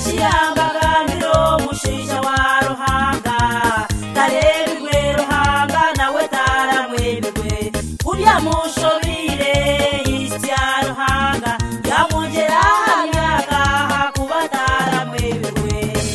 Chiyambaganiro mushisha wa Ruhanga tarebwe Ruhanga nawe taramwebwe kurya mushobire isya Ruhanga yamugera myaka kuba taramwebwe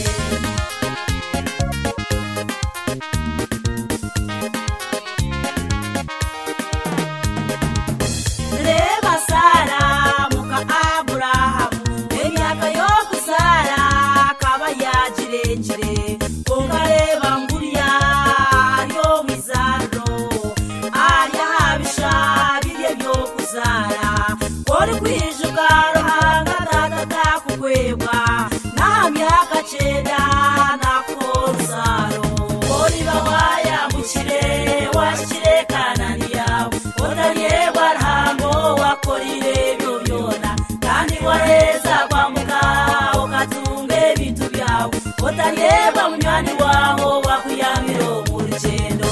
Reba Sara muka Abraham emyaka yo kuzara kaba yajirekire kongareba nguriya yo mizaro arya habisha bibye byo kuzara kori kwijuka Ruhanga data kukwebwa na myaka ceda na kozaro kori bawaya mukire washire kananiya odariye Ruhango wakorire byo byona kandi wareza kwa muka okatunge bintu byawe otareba munywani waho wakuyamiro mu rugendo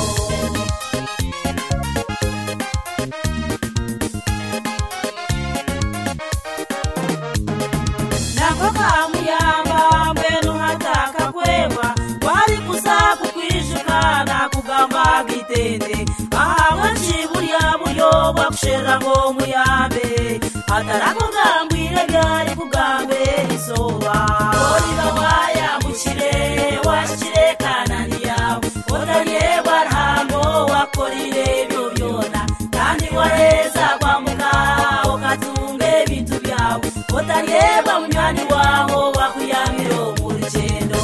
nako kamuyamba mbenu hataka kwebwa wari kuza kukwijuka nakugamba gitende ahawe nshiburiya buryo bwakushera ngo muyambe atarakugambwire byari kugambe isoba oriba wayambukire washire kananiya odariye Ruhango wakorire byo byona kandi wareza kwamuka okatunge bintu byawe otareba munywani waho wakuyamiro mu rugendo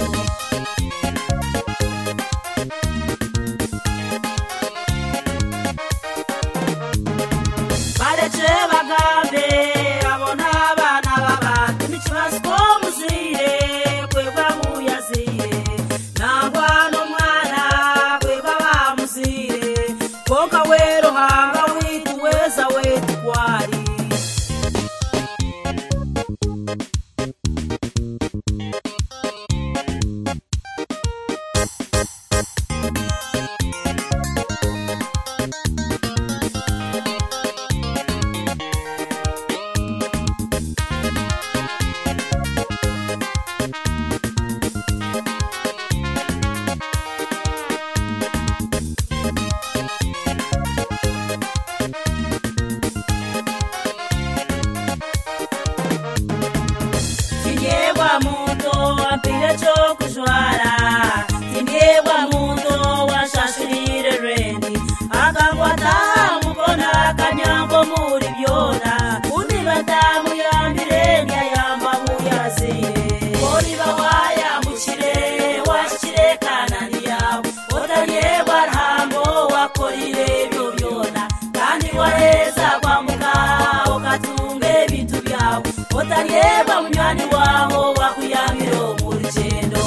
Barece bagambe abona abana b'abantu n'ikibazo ko muzire kwebwa muyazire nangwa n'umwana kwebwa bamuzire konka we Ruhanga wituweza wetu kwari Mundo apire cho kujwara tinyewa mundo washashirire rendi akangwata mukona kanyambo muri byona undi batamu yambire nyayamba muyazire kori bawaya mukire washire kananiya odariye Ruhango wakorire byo byona kandi wareza kwamuka okatunge bintu byawe otareba munywani waho wakuyamiro mu rugendo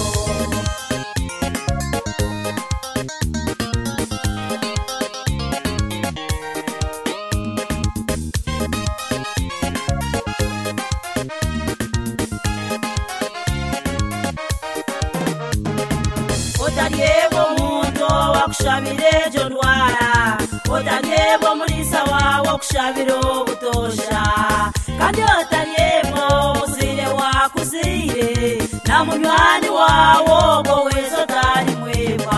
otareba muntu wakushabire jo ndwara otareba mulisa wawo kushabiro butosha kandi otareba muzire wakuzire na munywani wawo bowezo tari mweba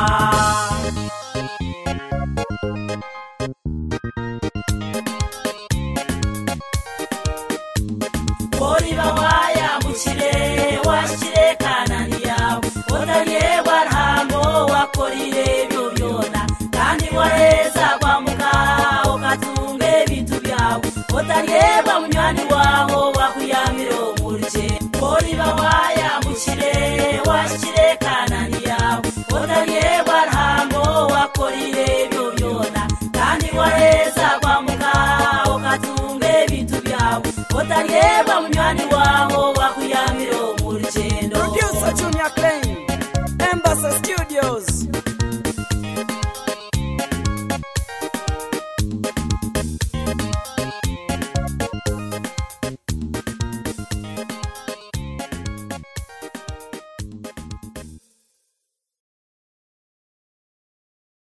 kori bawaya mukire washire kananiya odariye Ruhango wakorire byo byona kandi wareza